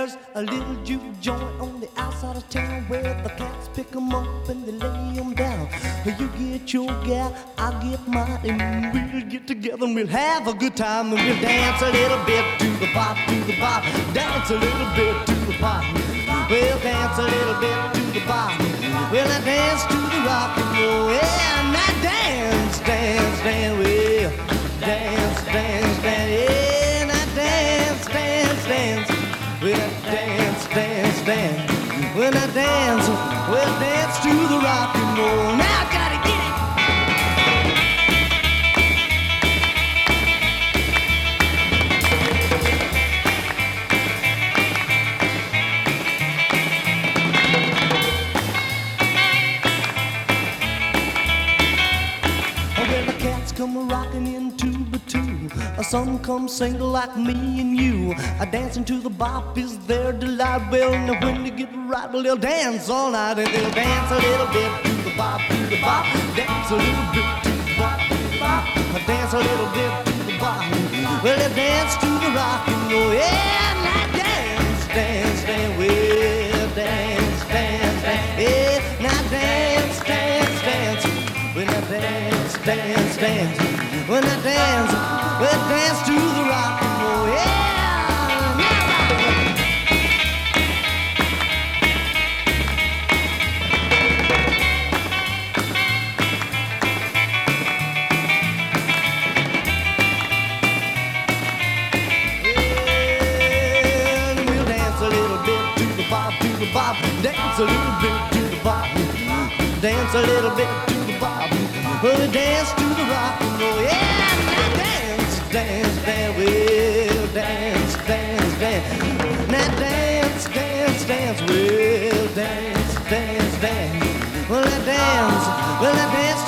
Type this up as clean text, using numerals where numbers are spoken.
There's a little juke joint on the outside of town where the cats pick 'em up and they lay 'em down. You get your gal, I get mine, and we'll get together and we'll have a good time and we'll dance a little bit to the bop, dance a little bit to the bop. We'll dance a little bit to the bop. Well, I dance to the rock and roll, yeah, and I dance, dance, dance, well, dance, dance, dance, yeah, and I dance, dance, dance, well, dance, dance, dance. When I dance, we'll dance to the rock and roll. Now I gotta get it. When the cats come rocking in two by two, some come single like me and you. Dancing to the bop is their delight. Well, now when they get right, well, they'll dance all night and they'll dance a little bit to the bop, dance a little bit to the bop, dance a little bit to the bop. Well, they dance to the rock and roll, yeah, and I dance, dance, dance, well, dance, dance, dance, yeah, now dance, dance, dance. When I dance, dance, dance, when I dance, we'll dance to the rock and roll, yeah. We'll dance a little bit to the bop, dance a little bit to the bop, dance a little bit to the bop. Well, we dance to the rock and roll, yeah, now dance, dance, dance, we'll dance, dance, dance. Now dance, dance, dance, we'll dance, dance, dance. Well, I dance